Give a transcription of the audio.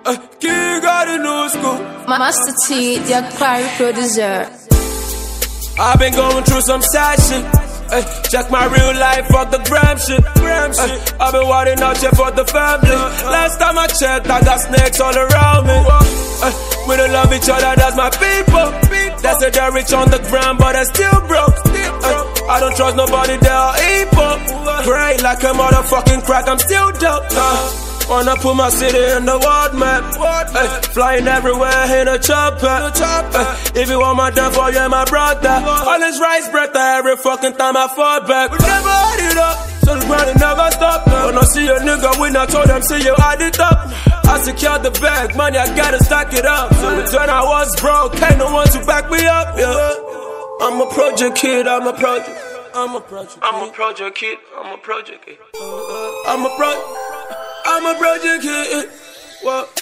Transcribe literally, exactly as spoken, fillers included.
Uh, King got a new school. Master T, the acquired producer. I've been going through some sad shit. Ay, check my real life, fuck the gram shit. Gram shit. Ay, I've been wilding out here for the family. Last time I checked, I got snakes all around me. Ay, we don't love each other, that's my people. They say they're rich on the ground, but they're still broke. Ay, I don't trust nobody, they are evil. Cray like a motherfucking crack, I'm still dope. Uh, Wanna put my city in the world map. Ay, flying everywhere in a chopper. Ay, if you want my downfall, you're my brother. All this rice bread every fucking time I fall back. We never had it up, so the grind never stop. When I see a nigga win, I told them, see you add it up. I secured the bag, money, I gotta stack it up. So when I was broke, ain't no one to back me up. Yeah. I'm a project kid, I'm a project. I'm a project kid. I'm a project kid. I'm a project kid. I'm a project. I'm a project kid. What?